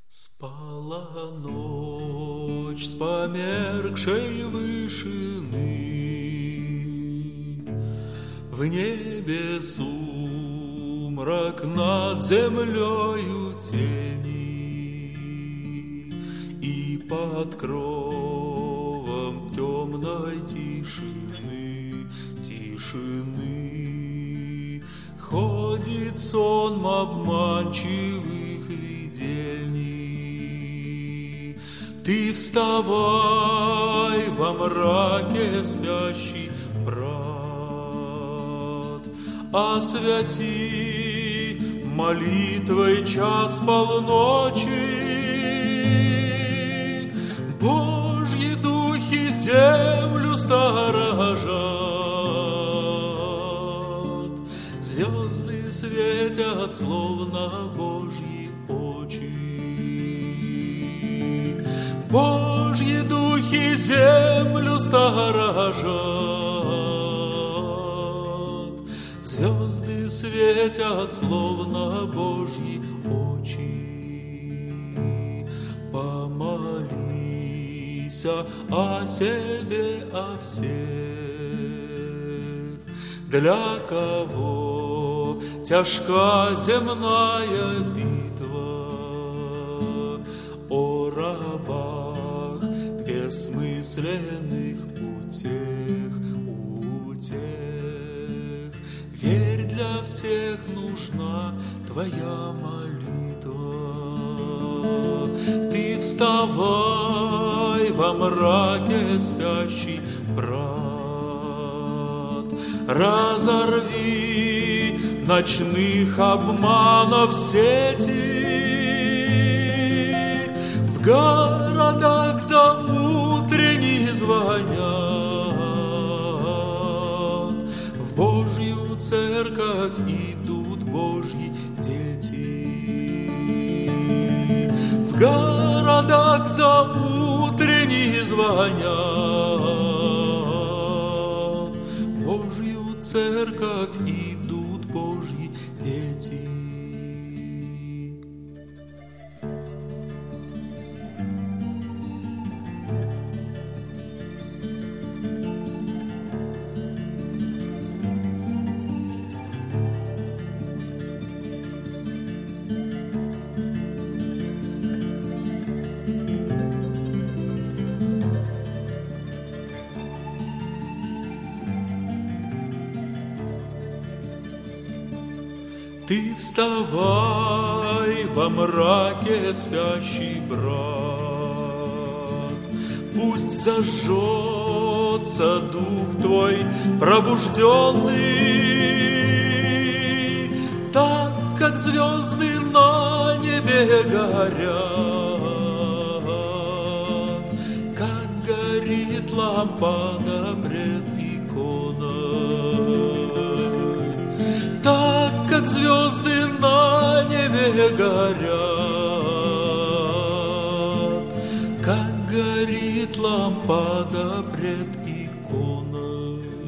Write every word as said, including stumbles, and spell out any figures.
Спала ночь с померкшей вышины, в небе сумрак, над землею тени, и под кровом темной тишины, тишины ходит сон обманчивых видений. Ты вставай во мраке, спящий брат, освяти молитвой час полночи. Божьи духи землю сторожат, звезды светят, словно Божьи очи. Божьи духи землю сторожат, звезды светят, словно Божьи очи. Помолись о себе, о всех, для кого тяжка земная битва, о рабах бессмысленных утех, утех. Верь, для всех нужна твоя молитва. Ты вставай во мраке, спящий брат, разорви ночных обманов сети. В городах заутренне звонят, в Божью церковь идут Божьи дети. В городах заутренне звонят, в Божью церковь идут Божьи дети. Ты вставай во мраке, спящий брат, пусть зажжется дух твой пробужденный, так как звезды на небе горят, как горит лампада пред иконой. Так, как звезды на небе горят, как горит лампада пред иконой.